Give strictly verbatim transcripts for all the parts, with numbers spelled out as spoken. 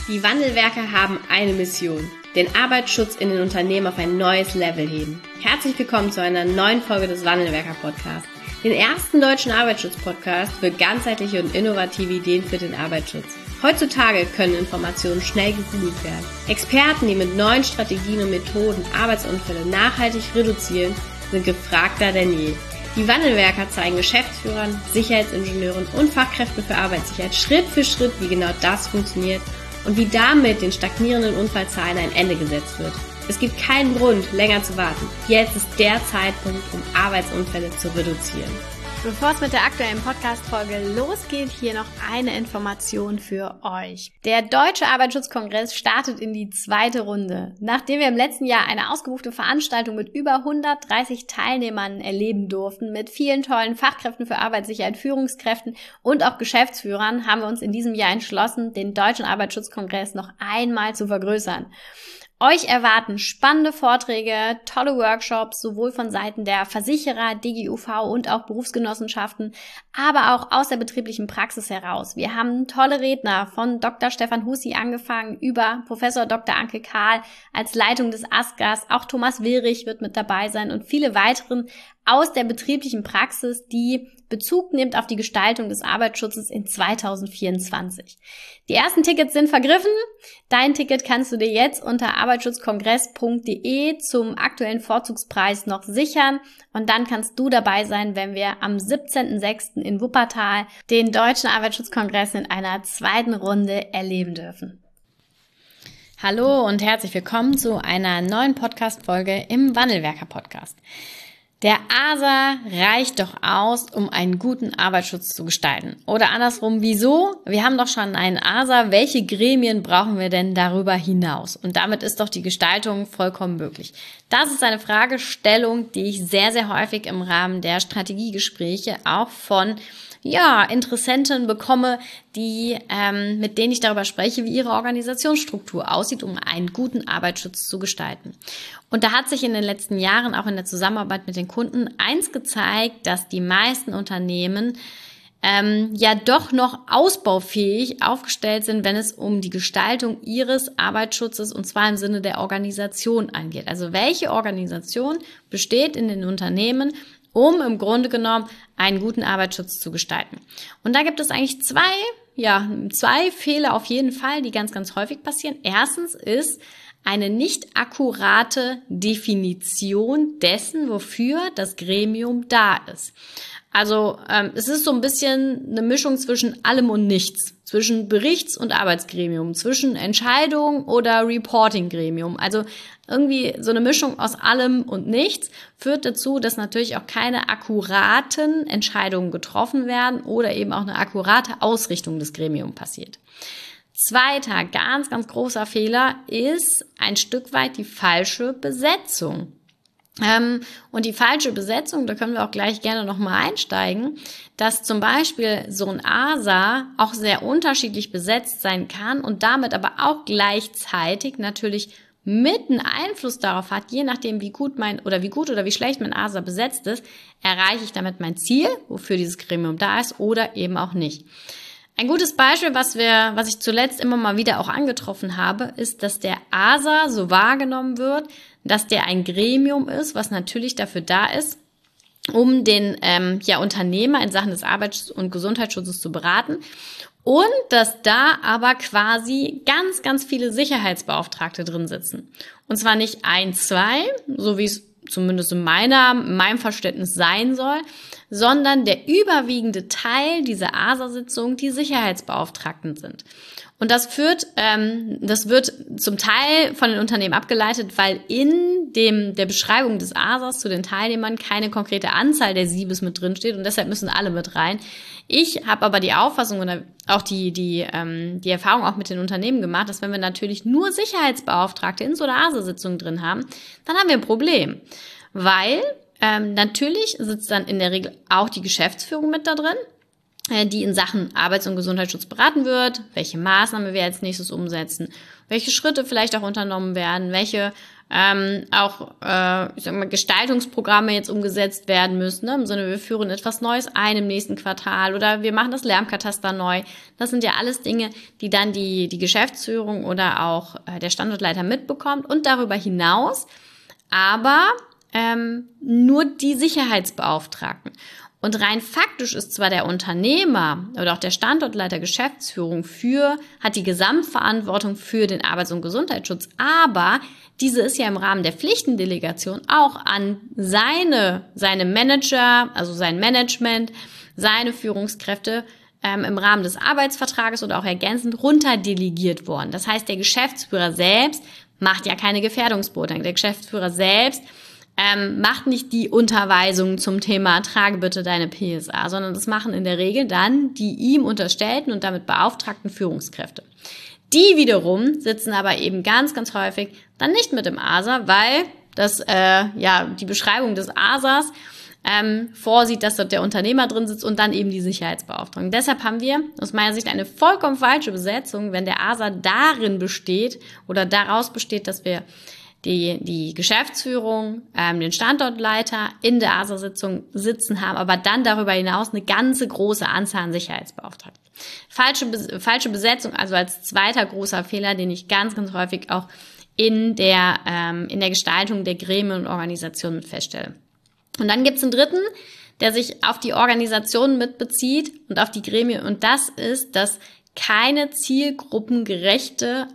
Die Wandelwerker haben eine Mission: den Arbeitsschutz in den Unternehmen auf ein neues Level heben. Herzlich willkommen zu einer neuen Folge des Wandelwerker-Podcasts, den ersten deutschen Arbeitsschutz-Podcast für ganzheitliche und innovative Ideen für den Arbeitsschutz. Heutzutage können Informationen schnell gegoogelt werden. Experten, die mit neuen Strategien und Methoden Arbeitsunfälle nachhaltig reduzieren, sind gefragter denn je. Die Wandelwerker zeigen Geschäftsführern, Sicherheitsingenieuren und Fachkräften für Arbeitssicherheit Schritt für Schritt, wie genau das funktioniert und wie damit den stagnierenden Unfallzahlen ein Ende gesetzt wird. Es gibt keinen Grund, länger zu warten. Jetzt ist der Zeitpunkt, um Arbeitsunfälle zu reduzieren. Bevor es mit der aktuellen Podcast-Folge losgeht, hier noch eine Information für euch. Der Deutsche Arbeitsschutzkongress startet in die zweite Runde. Nachdem wir im letzten Jahr eine ausgebuchte Veranstaltung mit über hundertdreißig Teilnehmern erleben durften, mit vielen tollen Fachkräften für Arbeitssicherheit, Führungskräften und auch Geschäftsführern, haben wir uns in diesem Jahr entschlossen, den Deutschen Arbeitsschutzkongress noch einmal zu vergrößern. Euch erwarten spannende Vorträge, tolle Workshops, sowohl von Seiten der Versicherer, D G U V und auch Berufsgenossenschaften, aber auch aus der betrieblichen Praxis heraus. Wir haben tolle Redner von Doktor Stefan Hussi angefangen über Professor Doktor Anke Kahl als Leitung des ASGAS. Auch Thomas Willrich wird mit dabei sein und viele weiteren aus der betrieblichen Praxis, die Bezug nimmt auf die Gestaltung des Arbeitsschutzes in zweitausendvierundzwanzig. Die ersten Tickets sind vergriffen. Dein Ticket kannst du dir jetzt unter arbeitsschutzkongress punkt de zum aktuellen Vorzugspreis noch sichern und dann kannst du dabei sein, wenn wir am siebzehnten sechsten in Wuppertal den Deutschen Arbeitsschutzkongress in einer zweiten Runde erleben dürfen. Hallo und herzlich willkommen zu einer neuen Podcast-Folge im Wandelwerker-Podcast. Der A S A reicht doch aus, um einen guten Arbeitsschutz zu gestalten. Oder andersrum, wieso? Wir haben doch schon einen A S A. Welche Gremien brauchen wir denn darüber hinaus? Und damit ist doch die Gestaltung vollkommen möglich. Das ist eine Fragestellung, die ich sehr, sehr häufig im Rahmen der Strategiegespräche auch von ja, Interessenten bekomme, die, ähm, mit denen ich darüber spreche, wie ihre Organisationsstruktur aussieht, um einen guten Arbeitsschutz zu gestalten. Und da hat sich in den letzten Jahren auch in der Zusammenarbeit mit den Kunden eins gezeigt, dass die meisten Unternehmen ähm, ja doch noch ausbaufähig aufgestellt sind, wenn es um die Gestaltung ihres Arbeitsschutzes und zwar im Sinne der Organisation angeht. Also welche Organisation besteht in den Unternehmen, um im Grunde genommen einen guten Arbeitsschutz zu gestalten. Und da gibt es eigentlich zwei, ja, zwei Fehler auf jeden Fall, die ganz, ganz häufig passieren. Erstens ist eine nicht akkurate Definition dessen, wofür das Gremium da ist. Also ähm, es ist so ein bisschen eine Mischung zwischen allem und nichts, zwischen Berichts- und Arbeitsgremium, zwischen Entscheidung oder Reporting-Gremium. Also irgendwie so eine Mischung aus allem und nichts führt dazu, dass natürlich auch keine akkuraten Entscheidungen getroffen werden oder eben auch eine akkurate Ausrichtung des Gremiums passiert. Zweiter ganz, ganz großer Fehler ist ein Stück weit die falsche Besetzung. Ähm, und die falsche Besetzung, da können wir auch gleich gerne nochmal einsteigen, dass zum Beispiel so ein A S A auch sehr unterschiedlich besetzt sein kann und damit aber auch gleichzeitig natürlich mit einen Einfluss darauf hat, je nachdem wie gut mein oder wie gut oder wie schlecht mein A S A besetzt ist, erreiche ich damit mein Ziel, wofür dieses Gremium da ist oder eben auch nicht. Ein gutes Beispiel, was wir, was ich zuletzt immer mal wieder auch angetroffen habe, ist, dass der A S A so wahrgenommen wird, dass der ein Gremium ist, was natürlich dafür da ist, um den ähm, ja, Unternehmer in Sachen des Arbeits- und Gesundheitsschutzes zu beraten. Und dass da aber quasi ganz, ganz viele Sicherheitsbeauftragte drin sitzen. Und zwar nicht ein, zwei, so wie es zumindest in meiner, in meinem Verständnis sein soll, sondern der überwiegende Teil dieser A S A-Sitzung die Sicherheitsbeauftragten sind. Und das führt, ähm, das wird zum Teil von den Unternehmen abgeleitet, weil in dem der Beschreibung des A S As zu den Teilnehmern keine konkrete Anzahl der Siebes mit drin steht und deshalb müssen alle mit rein. Ich habe aber die Auffassung oder auch die die ähm, die Erfahrung auch mit den Unternehmen gemacht, dass wenn wir natürlich nur Sicherheitsbeauftragte in so einer A S A-Sitzung drin haben, dann haben wir ein Problem, weil ähm, natürlich sitzt dann in der Regel auch die Geschäftsführung mit da drin, die in Sachen Arbeits- und Gesundheitsschutz beraten wird, welche Maßnahmen wir als nächstes umsetzen, welche Schritte vielleicht auch unternommen werden, welche ähm, auch äh, ich sag mal, Gestaltungsprogramme jetzt umgesetzt werden müssen, ne? Im Sinne, wir führen etwas Neues ein im nächsten Quartal oder wir machen das Lärmkataster neu. Das sind ja alles Dinge, die dann die, die Geschäftsführung oder auch äh, der Standortleiter mitbekommt und darüber hinaus aber ähm, nur die Sicherheitsbeauftragten. Und rein faktisch ist zwar der Unternehmer oder auch der Standortleiter Geschäftsführung für, hat die Gesamtverantwortung für den Arbeits- und Gesundheitsschutz, aber diese ist ja im Rahmen der Pflichtendelegation auch an seine, seine Manager, also sein Management, seine Führungskräfte ähm, im Rahmen des Arbeitsvertrages oder auch ergänzend runterdelegiert worden. Das heißt, der Geschäftsführer selbst macht ja keine Gefährdungsbeurteilung. Der Geschäftsführer selbst Ähm, macht nicht die Unterweisungen zum Thema trage bitte deine P S A, sondern das machen in der Regel dann die ihm unterstellten und damit beauftragten Führungskräfte. Die wiederum sitzen aber eben ganz, ganz häufig dann nicht mit dem A S A, weil das äh, ja die Beschreibung des A S As ähm, vorsieht, dass dort der Unternehmer drin sitzt und dann eben die Sicherheitsbeauftragung. Deshalb haben wir aus meiner Sicht eine vollkommen falsche Besetzung, wenn der A S A darin besteht oder daraus besteht, dass wir die die Geschäftsführung, ähm, den Standortleiter in der A S A-Sitzung sitzen haben, aber dann darüber hinaus eine ganze große Anzahl an Sicherheitsbeauftragten. Falsche, falsche Besetzung, also als zweiter großer Fehler, den ich ganz, ganz häufig auch in der, ähm, in der Gestaltung der Gremien und Organisationen mit feststelle. Und dann gibt's einen dritten, der sich auf die Organisation mitbezieht und auf die Gremien, und das ist, dass keine zielgruppengerechte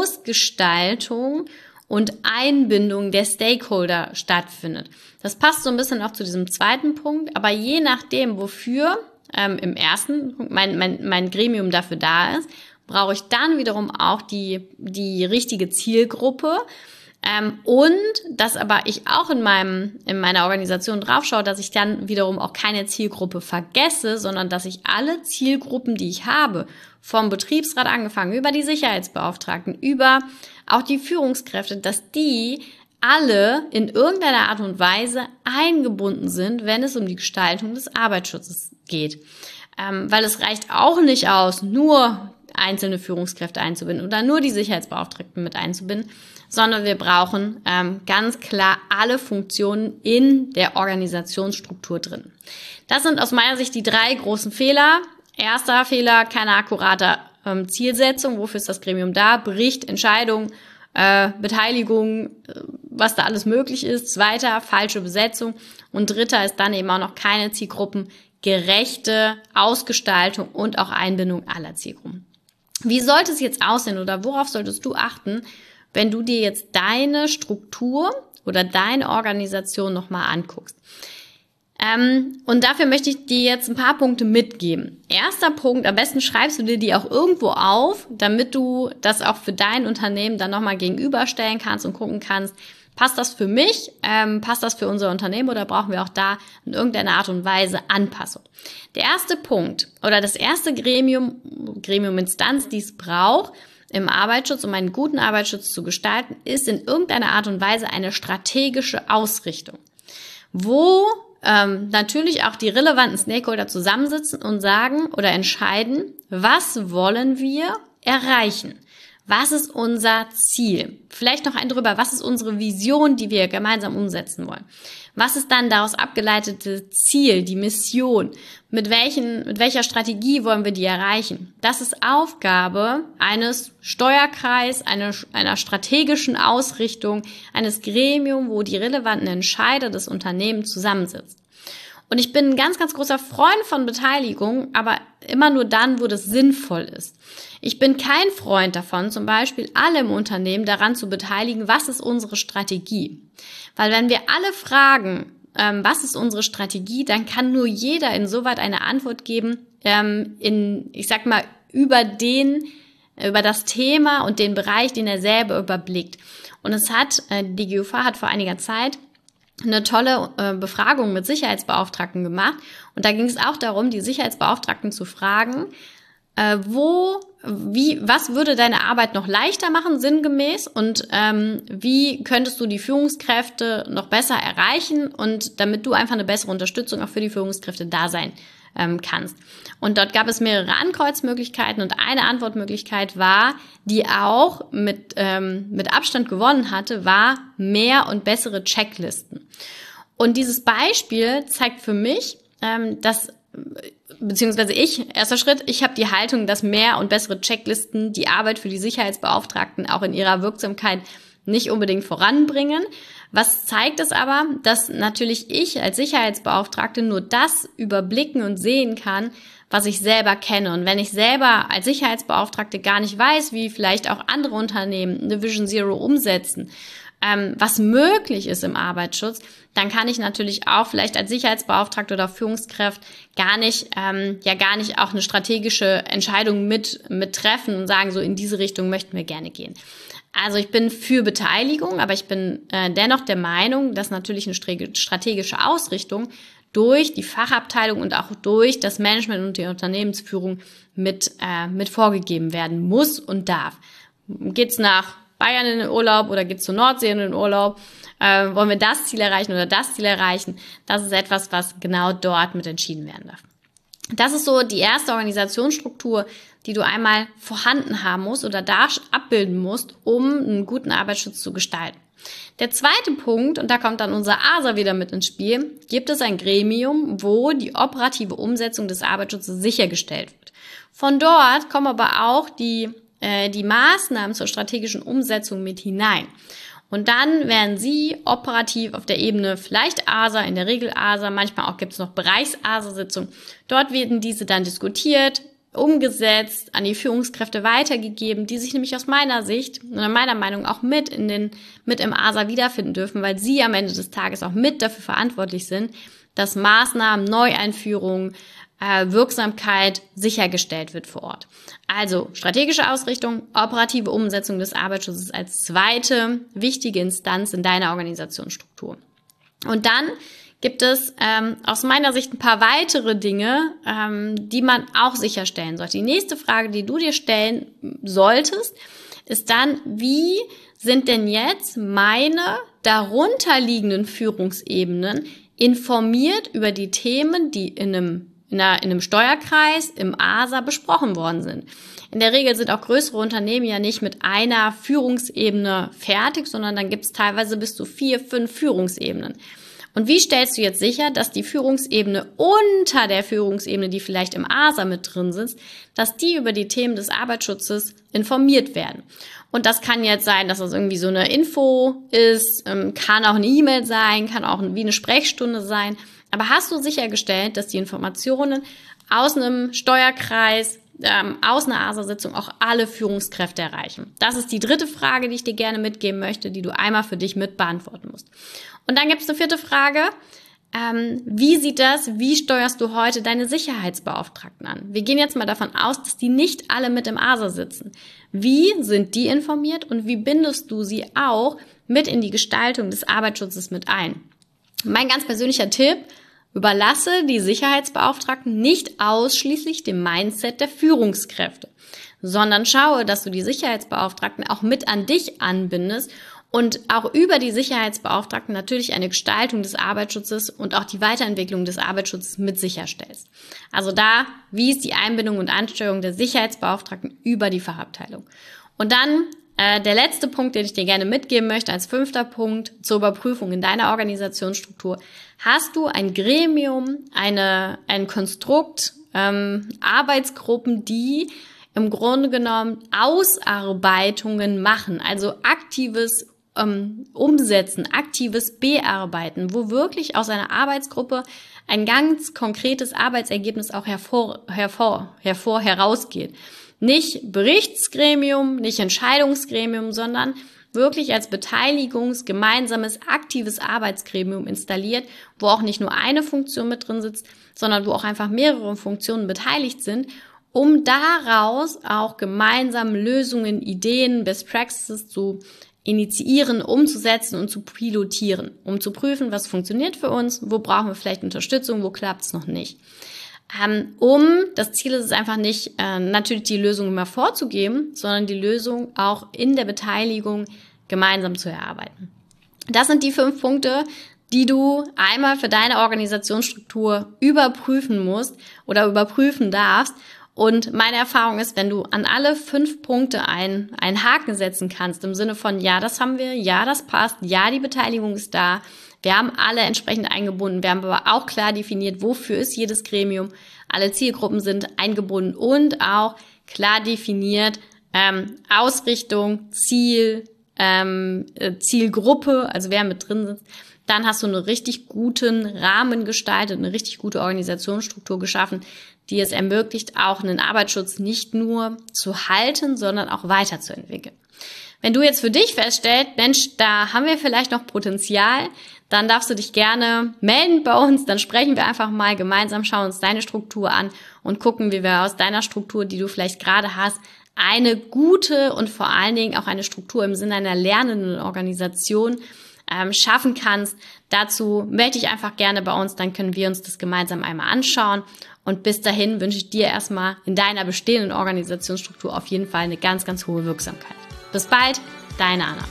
Ausgestaltung und Einbindung der Stakeholder stattfindet. Das passt so ein bisschen auch zu diesem zweiten Punkt, aber je nachdem, wofür ähm, im ersten Punkt mein, mein, mein Gremium dafür da ist, brauche ich dann wiederum auch die, die richtige Zielgruppe ähm, und dass aber ich auch in meinem in meiner Organisation draufschaue, dass ich dann wiederum auch keine Zielgruppe vergesse, sondern dass ich alle Zielgruppen, die ich habe, vom Betriebsrat angefangen, über die Sicherheitsbeauftragten, über auch die Führungskräfte, dass die alle in irgendeiner Art und Weise eingebunden sind, wenn es um die Gestaltung des Arbeitsschutzes geht. Ähm, weil es reicht auch nicht aus, nur einzelne Führungskräfte einzubinden oder nur die Sicherheitsbeauftragten mit einzubinden, sondern wir brauchen ähm, ganz klar alle Funktionen in der Organisationsstruktur drin. Das sind aus meiner Sicht die drei großen Fehler. Erster Fehler, keine akkurate ähm, Zielsetzung. Wofür ist das Gremium da? Bericht, Entscheidung, äh, Beteiligung, äh, was da alles möglich ist. Zweiter, falsche Besetzung. Und dritter ist dann eben auch noch keine zielgruppengerechte Ausgestaltung und auch Einbindung aller Zielgruppen. Wie sollte es jetzt aussehen oder worauf solltest du achten, wenn du dir jetzt deine Struktur oder deine Organisation nochmal anguckst? Ähm, und dafür möchte ich dir jetzt ein paar Punkte mitgeben. Erster Punkt, am besten schreibst du dir die auch irgendwo auf, damit du das auch für dein Unternehmen dann nochmal gegenüberstellen kannst und gucken kannst, passt das für mich, ähm, passt das für unser Unternehmen oder brauchen wir auch da in irgendeiner Art und Weise Anpassung? Der erste Punkt oder das erste Gremium, Gremiuminstanz, die es braucht, im Arbeitsschutz, um einen guten Arbeitsschutz zu gestalten, ist in irgendeiner Art und Weise eine strategische Ausrichtung, wo ähm, natürlich auch die relevanten Stakeholder zusammensitzen und sagen oder entscheiden, was wollen wir erreichen? Was ist unser Ziel? Vielleicht noch ein drüber, was ist unsere Vision, die wir gemeinsam umsetzen wollen? Was ist dann daraus abgeleitete Ziel, die Mission? Mit welchen, mit welcher Strategie wollen wir die erreichen? Das ist Aufgabe eines Steuerkreis, einer, einer strategischen Ausrichtung, eines Gremiums, wo die relevanten Entscheider des Unternehmens zusammensitzen. Und ich bin ein ganz, ganz großer Freund von Beteiligung, aber immer nur dann, wo das sinnvoll ist. Ich bin kein Freund davon, zum Beispiel alle im Unternehmen daran zu beteiligen, was ist unsere Strategie? Weil wenn wir alle fragen, ähm, was ist unsere Strategie, dann kann nur jeder insoweit eine Antwort geben, ähm, in, ich sag mal, über den, über das Thema und den Bereich, den er selber überblickt. Und es hat, äh, die G U V hat vor einiger Zeit eine tolle äh, Befragung mit Sicherheitsbeauftragten gemacht. Und da ging es auch darum, die Sicherheitsbeauftragten zu fragen, äh, wo, wie, was würde deine Arbeit noch leichter machen, sinngemäß, und ähm, wie könntest du die Führungskräfte noch besser erreichen und damit du einfach eine bessere Unterstützung auch für die Führungskräfte da sein ähm, kannst. Und dort gab es mehrere Ankreuzmöglichkeiten und eine Antwortmöglichkeit war, die auch mit, ähm, mit Abstand gewonnen hatte, war mehr und bessere Checklisten. Und dieses Beispiel zeigt für mich, ähm, dass, beziehungsweise ich, erster Schritt, ich habe die Haltung, dass mehr und bessere Checklisten die Arbeit für die Sicherheitsbeauftragten auch in ihrer Wirksamkeit nicht unbedingt voranbringen. Was zeigt es aber, dass natürlich ich als Sicherheitsbeauftragte nur das überblicken und sehen kann, was ich selber kenne. Und wenn ich selber als Sicherheitsbeauftragte gar nicht weiß, wie vielleicht auch andere Unternehmen eine Vision Zero umsetzen, ähm, was möglich ist im Arbeitsschutz, dann kann ich natürlich auch vielleicht als Sicherheitsbeauftragte oder Führungskraft gar nicht, ähm, ja gar nicht auch eine strategische Entscheidung mit, mit treffen und sagen, so in diese Richtung möchten wir gerne gehen. Also ich bin für Beteiligung, aber ich bin äh, dennoch der Meinung, dass natürlich eine strategische Ausrichtung durch die Fachabteilung und auch durch das Management und die Unternehmensführung mit, äh, mit vorgegeben werden muss und darf. Geht's nach Bayern in den Urlaub oder geht's zur Nordsee in den Urlaub? Äh, wollen wir das Ziel erreichen oder das Ziel erreichen? Das ist etwas, was genau dort mit entschieden werden darf. Das ist so die erste Organisationsstruktur, die du einmal vorhanden haben musst oder da abbilden musst, um einen guten Arbeitsschutz zu gestalten. Der zweite Punkt, und da kommt dann unser A S A wieder mit ins Spiel, gibt es ein Gremium, wo die operative Umsetzung des Arbeitsschutzes sichergestellt wird. Von dort kommen aber auch die, äh, die Maßnahmen zur strategischen Umsetzung mit hinein. Und dann werden sie operativ auf der Ebene vielleicht A S A, in der Regel A S A, manchmal auch gibt es noch Bereichs-A S A-Sitzungen. Dort werden diese dann diskutiert, umgesetzt, an die Führungskräfte weitergegeben, die sich nämlich aus meiner Sicht oder meiner Meinung auch mit in den mit im A S A wiederfinden dürfen, weil sie am Ende des Tages auch mit dafür verantwortlich sind, dass Maßnahmen, Neueinführungen, äh, Wirksamkeit sichergestellt wird vor Ort. Also strategische Ausrichtung, operative Umsetzung des Arbeitsschutzes als zweite wichtige Instanz in deiner Organisationsstruktur. Und dann gibt es ähm, aus meiner Sicht ein paar weitere Dinge, ähm, die man auch sicherstellen sollte. Die nächste Frage, die du dir stellen solltest, ist dann, wie sind denn jetzt meine darunterliegenden Führungsebenen informiert über die Themen, die in einem, in einer, in einem Steuerkreis, im A S A besprochen worden sind? In der Regel sind auch größere Unternehmen ja nicht mit einer Führungsebene fertig, sondern dann gibt es teilweise bis zu vier, fünf Führungsebenen. Und wie stellst du jetzt sicher, dass die Führungsebene unter der Führungsebene, die vielleicht im A S A mit drin sitzt, dass die über die Themen des Arbeitsschutzes informiert werden? Und das kann jetzt sein, dass das irgendwie so eine Info ist, kann auch eine E-Mail sein, kann auch wie eine Sprechstunde sein. Aber hast du sichergestellt, dass die Informationen aus einem Steuerkreis, ähm, aus einer A S A-Sitzung auch alle Führungskräfte erreichen? Das ist die dritte Frage, die ich dir gerne mitgeben möchte, die du einmal für dich mit beantworten musst. Und dann gibt es eine vierte Frage. Ähm, wie sieht das, wie steuerst du heute deine Sicherheitsbeauftragten an? Wir gehen jetzt mal davon aus, dass die nicht alle mit im A S A sitzen. Wie sind die informiert und wie bindest du sie auch mit in die Gestaltung des Arbeitsschutzes mit ein? Mein ganz persönlicher Tipp: Überlasse die Sicherheitsbeauftragten nicht ausschließlich dem Mindset der Führungskräfte, sondern schaue, dass du die Sicherheitsbeauftragten auch mit an dich anbindest und auch über die Sicherheitsbeauftragten natürlich eine Gestaltung des Arbeitsschutzes und auch die Weiterentwicklung des Arbeitsschutzes mit sicherstellst. Also da, wie ist die Einbindung und Ansteuerung der Sicherheitsbeauftragten über die Fachabteilung? Und dann äh, der letzte Punkt, den ich dir gerne mitgeben möchte als fünfter Punkt zur Überprüfung in deiner Organisationsstruktur. Hast du ein Gremium, eine, ein Konstrukt, ähm, Arbeitsgruppen, die im Grunde genommen Ausarbeitungen machen, also aktives ähm, Umsetzen, aktives Bearbeiten, wo wirklich aus einer Arbeitsgruppe ein ganz konkretes Arbeitsergebnis auch hervor, hervor, hervor herausgeht. Nicht Berichtsgremium, nicht Entscheidungsgremium, sondern wirklich als Beteiligungs-, gemeinsames, aktives Arbeitsgremium installiert, wo auch nicht nur eine Funktion mit drin sitzt, sondern wo auch einfach mehrere Funktionen beteiligt sind, um daraus auch gemeinsam Lösungen, Ideen, Best Practices zu initiieren, umzusetzen und zu pilotieren, um zu prüfen, was funktioniert für uns, wo brauchen wir vielleicht Unterstützung, wo klappt es noch nicht. Ähm, um, das Ziel ist es einfach nicht, äh, natürlich die Lösung immer vorzugeben, sondern die Lösung auch in der Beteiligung gemeinsam zu erarbeiten. Das sind die fünf Punkte, die du einmal für deine Organisationsstruktur überprüfen musst oder überprüfen darfst. Und meine Erfahrung ist, wenn du an alle fünf Punkte einen, einen Haken setzen kannst, im Sinne von, ja, das haben wir, ja, das passt, ja, die Beteiligung ist da, wir haben alle entsprechend eingebunden, wir haben aber auch klar definiert, wofür ist jedes Gremium, alle Zielgruppen sind eingebunden und auch klar definiert, ähm, Ausrichtung, Ziel, ähm, Zielgruppe, also wer mit drin sitzt, dann hast du einen richtig guten Rahmen gestaltet, eine richtig gute Organisationsstruktur geschaffen, die es ermöglicht, auch einen Arbeitsschutz nicht nur zu halten, sondern auch weiterzuentwickeln. Wenn du jetzt für dich feststellst, Mensch, da haben wir vielleicht noch Potenzial, dann darfst du dich gerne melden bei uns, dann sprechen wir einfach mal gemeinsam, schauen uns deine Struktur an und gucken, wie wir aus deiner Struktur, die du vielleicht gerade hast, eine gute und vor allen Dingen auch eine Struktur im Sinne einer lernenden Organisation ähm, schaffen kannst. Dazu melde dich einfach gerne bei uns, dann können wir uns das gemeinsam einmal anschauen. Und bis dahin wünsche ich dir erstmal in deiner bestehenden Organisationsstruktur auf jeden Fall eine ganz, ganz hohe Wirksamkeit. Bis bald, deine Anna.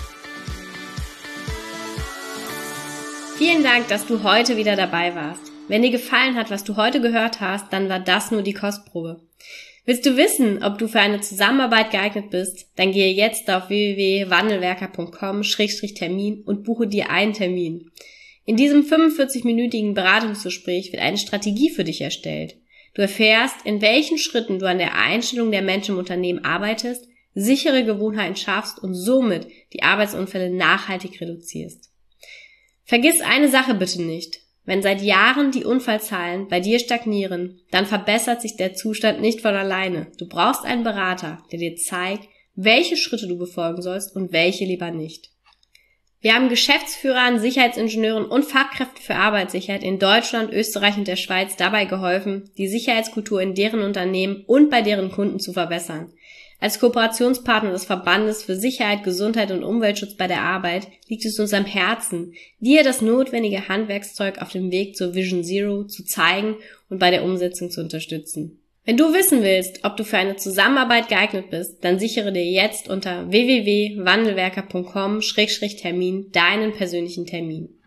Vielen Dank, dass du heute wieder dabei warst. Wenn dir gefallen hat, was du heute gehört hast, dann war das nur die Kostprobe. Willst du wissen, ob du für eine Zusammenarbeit geeignet bist? Dann gehe jetzt auf w w w punkt wandelwerker punkt com Schrägstrich Termin und buche dir einen Termin. In diesem fünfundvierzig-minütigen Beratungsgespräch wird eine Strategie für dich erstellt. Du erfährst, in welchen Schritten du an der Einstellung der Menschen im Unternehmen arbeitest, sichere Gewohnheiten schaffst und somit die Arbeitsunfälle nachhaltig reduzierst. Vergiss eine Sache bitte nicht. Wenn seit Jahren die Unfallzahlen bei dir stagnieren, dann verbessert sich der Zustand nicht von alleine. Du brauchst einen Berater, der dir zeigt, welche Schritte du befolgen sollst und welche lieber nicht. Wir haben Geschäftsführern, Sicherheitsingenieuren und Fachkräften für Arbeitssicherheit in Deutschland, Österreich und der Schweiz dabei geholfen, die Sicherheitskultur in deren Unternehmen und bei deren Kunden zu verbessern. Als Kooperationspartner des Verbandes für Sicherheit, Gesundheit und Umweltschutz bei der Arbeit liegt es uns am Herzen, dir das notwendige Handwerkszeug auf dem Weg zur Vision Zero zu zeigen und bei der Umsetzung zu unterstützen. Wenn du wissen willst, ob du für eine Zusammenarbeit geeignet bist, dann sichere dir jetzt unter w w w punkt wandelwerker punkt com Schrägstrich Termin deinen persönlichen Termin.